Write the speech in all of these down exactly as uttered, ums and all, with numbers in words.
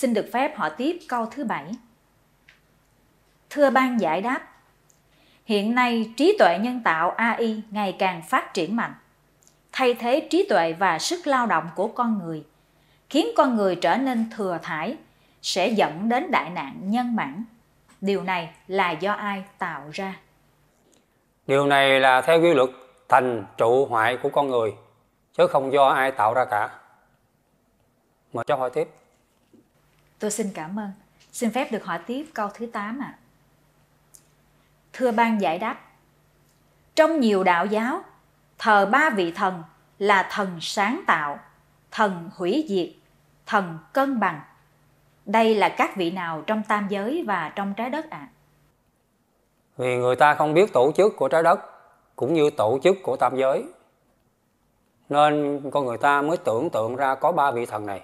Xin được phép hỏi tiếp câu thứ bảy. Thưa ban giải đáp, hiện nay trí tuệ nhân tạo A I ngày càng phát triển mạnh, thay thế trí tuệ và sức lao động của con người, khiến con người trở nên thừa thãi, sẽ dẫn đến đại nạn nhân bản. Điều này là do ai tạo ra? Điều này là theo quy luật thành trụ hoại của con người, chứ không do ai tạo ra cả. Mời cho hỏi tiếp. Tôi xin cảm ơn. Xin phép được hỏi tiếp câu thứ tám ạ. À. Thưa ban giải đáp, trong nhiều đạo giáo, thờ ba vị thần là thần sáng tạo, thần hủy diệt, thần cân bằng. Đây là các vị nào trong tam giới và trong trái đất ạ? À? Vì người ta không biết tổ chức của trái đất cũng như tổ chức của tam giới, nên con người ta mới tưởng tượng ra có ba vị thần này.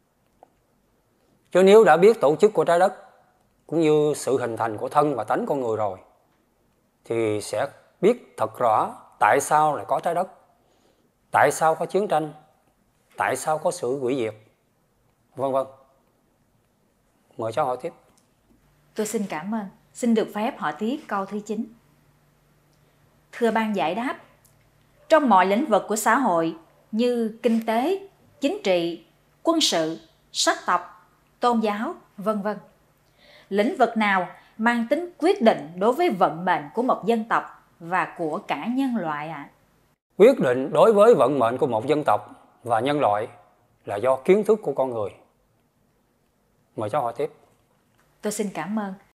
Chứ nếu đã biết tổ chức của trái đất cũng như sự hình thành của thân và tánh con người rồi, thì sẽ biết thật rõ tại sao lại có trái đất, tại sao có chiến tranh, tại sao có sự hủy diệt, vân vân. Mời cháu hỏi tiếp. Tôi xin cảm ơn. Xin được phép hỏi tiếp câu thứ chín. Thưa ban giải đáp, trong mọi lĩnh vực của xã hội như kinh tế, chính trị, quân sự, sắc tộc, tôn giáo, vân vân, lĩnh vực nào mang tính quyết định đối với vận mệnh của một dân tộc và của cả nhân loại ạ? À? Quyết định đối với vận mệnh của một dân tộc và nhân loại là do kiến thức của con người. Mời cháu hỏi tiếp. Tôi xin cảm ơn.